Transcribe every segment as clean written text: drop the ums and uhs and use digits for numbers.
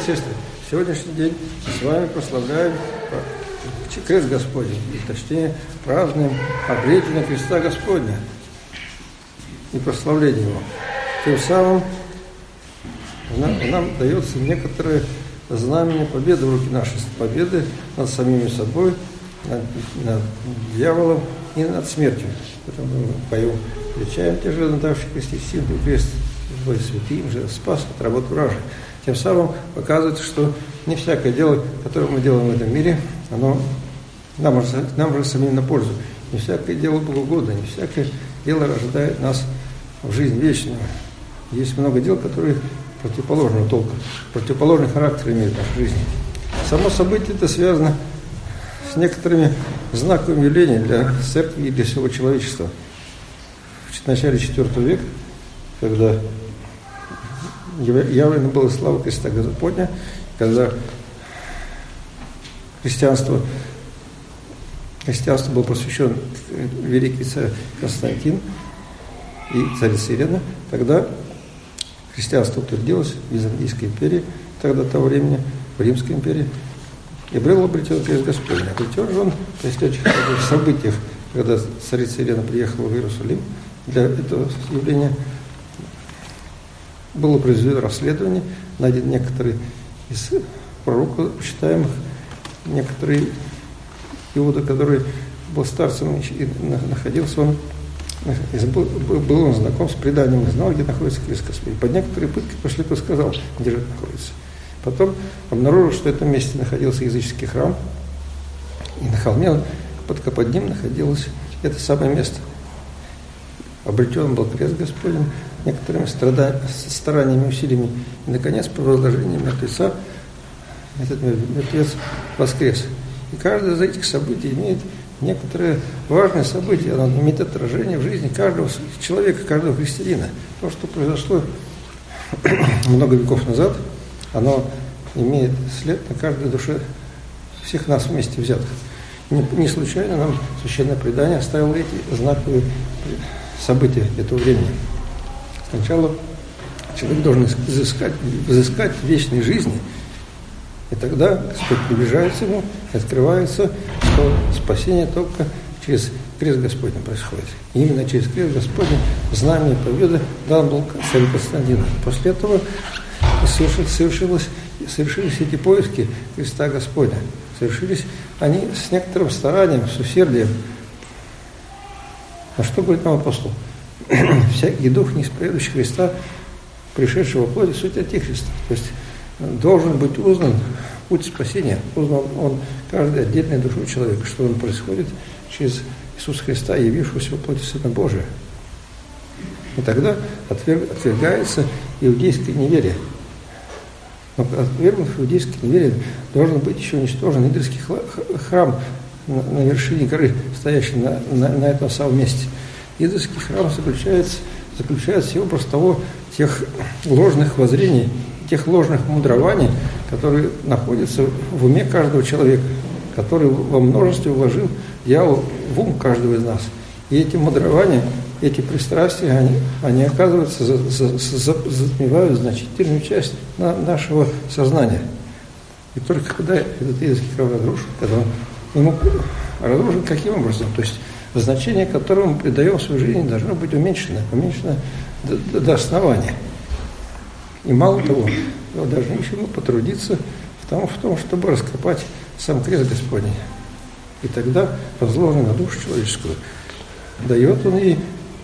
сестры, в сегодняшний день мы с вами прославляем крест Господень, и точнее празднуем обретение креста Господня и прославление его. Тем самым нам дается некоторое знамение победы в руки нашей, победы над самими собой, над дьяволом и над смертью. Поэтому мы поем, величаем тяжело надавший крестить сильный крест, Твой святым же спас от работ вражи. Тем самым показывается, что не всякое дело, которое мы делаем в этом мире, оно нам же самим на пользу. Не всякое дело богоугодно, не всякое дело ожидает нас в жизнь вечную. Есть много дел, которые противоположного толка, противоположный характер имеют в нашей жизни. Само событие это связано с некоторыми знаковыми явлениями для церкви и для всего человечества. В начале IV века, когда явлена была слава креста Господня, когда христианство был посвящен великий царь Константин и царица Елена, тогда христианство утвердилось в Византийской империи, тогда того времени, в Римской империи, и был обретен крест Господень. Обретен же он при следующих событиях, когда царица Елена приехала в Иерусалим. Для этого явления было произведено расследование, найден некоторые из пророков, почитаемых, некоторые Иуда, который был старцем, и находился он, был он знаком с преданием, и знал, где находится крест Господень. Под некоторые пытки после этого сказал, где же находится. Потом обнаружил, что в этом месте находился языческий храм, и на холме под ним находилось это самое место. Обретен был крест Господень некоторыми стараниями, усилиями, и, наконец, по возложению мертвеца этот мертвец воскрес. И каждое из этих событий имеет некоторые важные события, оно имеет отражение в жизни каждого человека, каждого христианина. То, что произошло много веков назад, оно имеет след на каждой душе всех нас вместе взятых. Не случайно нам Священное Предание оставило эти знаковые события этого времени. Сначала человек должен взыскать вечной жизни, и тогда Господь приближается ему, и открывается, что спасение только через крест Господень происходит. И именно через крест Господень знамение победы дан был царю Константину. После этого совершились эти поиски креста Господня. Совершились они с некоторым старанием, с усердием. А что говорит нам апостол? Всякий дух, не исповедующий Христа, пришедшего в плоти, суть антихриста. То есть должен быть узнан путь спасения, узнан он каждой отдельной душой человека, что он происходит через Иисуса Христа, явившегося во плоти Сына Божия. И тогда отвергается иудейское неверие. Но отвергнув иудейское неверие, должен быть еще уничтожен идольский храм на вершине горы, стоящий на этом самом месте. Идольский храм заключает в себе образ тех ложных воззрений, тех ложных мудрований, которые находятся в уме каждого человека, который во множестве вложил дьявол в ум каждого из нас. И эти мудрования, эти пристрастия, они оказываются, затмевают значительную часть нашего сознания. И только когда этот идольский храм разрушен, когда он разрушен каким образом? То есть значение, которому мы придаем в свою жизнь, должно быть уменьшено до основания. И мало того, мы должны еще потрудиться в том, чтобы раскопать сам крест Господень. И тогда, возложенный на душу человеческую, дает он ей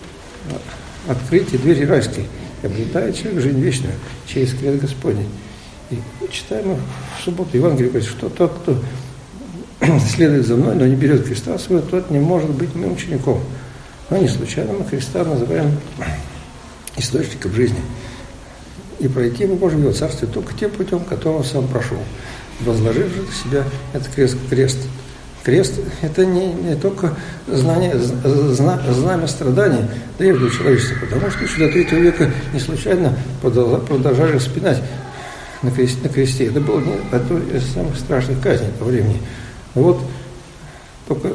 открытие двери райской, и обретает человек жизнь вечную через крест Господень. И читаем в субботу Евангелие, говорит, что тот, кто следует за мной, но не берет креста своего, тот не может быть моим учеником. Но не случайно мы креста называем источником жизни. И пройти мы можем его царствие только тем путем, которым он сам прошел, возложив же на себя этот крест. Крест – это не только знамя страданий древнего человечества, потому что еще до III века не случайно продолжали распинать на кресте. Это было одно из самых страшных казней по времени. Но вот только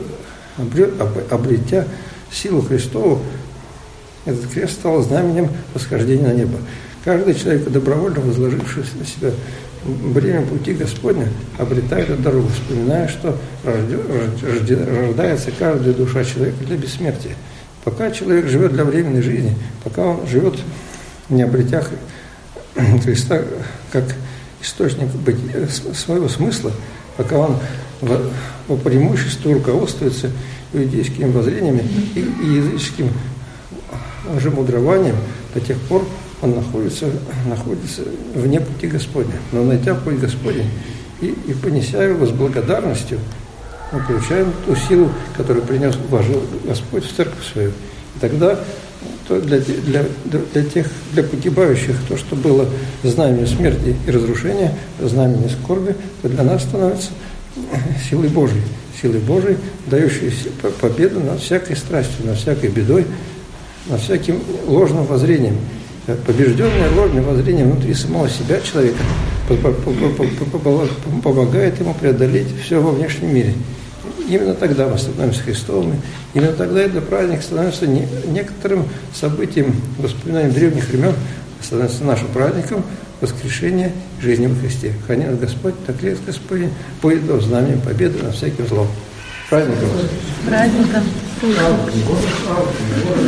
обретя силу Христову, этот крест стал знаменем восхождения на небо. Каждый человек, добровольно возложивший на себя бремя пути Господня обретает эту дорогу, вспоминая, что рождается каждая душа человека для бессмертия. Пока человек живет для временной жизни, пока он живет, не обретя Христа как источник своего смысла, пока он по преимуществу руководствуется иудейскими воззрениями и языческим уже мудрованием, до тех пор он находится вне пути Господня. Но найдя путь Господень и понеся его с благодарностью, мы получаем ту силу, которую вложил Господь в церковь свою. И тогда для погибающих то, что было знаменем смерти и разрушения, знаменем скорби, то для нас становится силой Божией, дающей победу над всякой страстью, над всякой бедой, над всяким ложным воззрением. Побежденное ложным воззрением внутри самого себя человека помогает ему преодолеть все во внешнем мире. Именно тогда мы становимся Христовыми, именно тогда этот праздник становится некоторым событием, воспоминанием древних времен, становится нашим праздником воскрешения жизни во Христе. Храни нас Господь, так крест Господень, будет до знаменем победы над всяким злом. Праздником! Праздником!